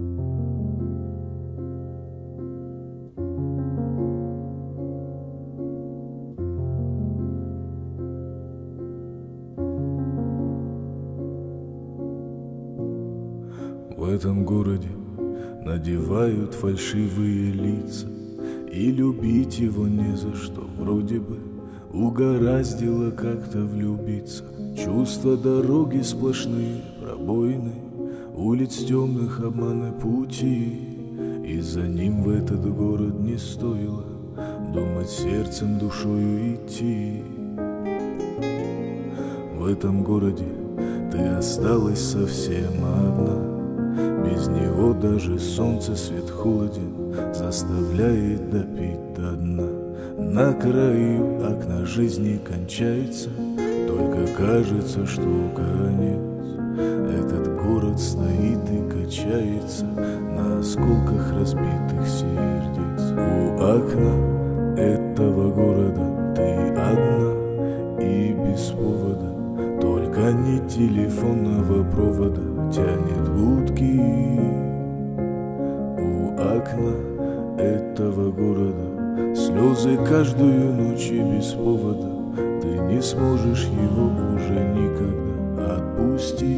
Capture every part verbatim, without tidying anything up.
В этом городе надевают фальшивые лица, и любить его не за что, вроде бы угораздило как-то влюбиться. Чувства дороги сплошные, пробоины, улиц темных, обманы пути, и за ним в этот город не стоило думать сердцем, душою идти. В этом городе ты осталась совсем одна, без него даже солнце свет холоден, заставляет допить до дна. На краю окна жизни кончается, только кажется, что конец. Этот город стоит и качается на осколках разбитых сердец. У окна этого города ты одна и без повода, только не телефонного провода тянет гудки. У окна этого города слезы каждую ночь и без повода, ты не сможешь его уже никогда отпустить.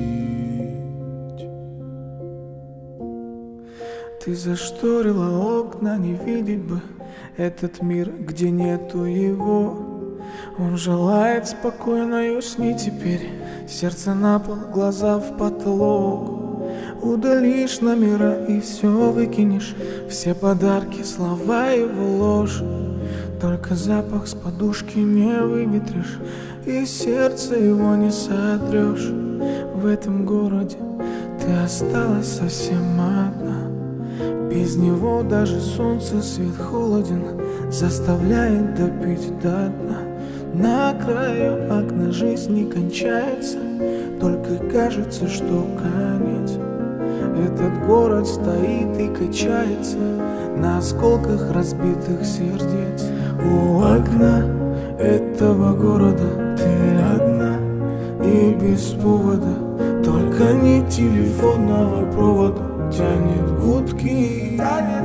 Ты зашторила окна, не видеть бы этот мир, где нету его. Он желает спокойно и усни теперь, сердце на пол, глаза в потолок. Удалишь номера и все выкинешь, все подарки, слова его ложь. Только запах с подушки не выветришь, и сердце его не сотрешь. В этом городе ты осталась совсем одна, без него даже солнце свет холоден, заставляет допить до дна. На краю окна жизни кончается, только кажется, что конец. Этот город стоит и качается на осколках разбитых сердец. У окна этого города ты одна и без повода, только не телефонного провода тянет гудки.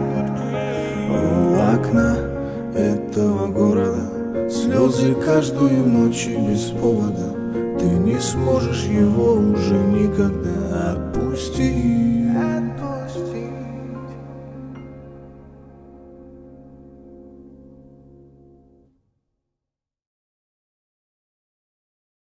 У окна этого города слезы каждую ночь и без повода, ты не сможешь его уже никогда отпустить.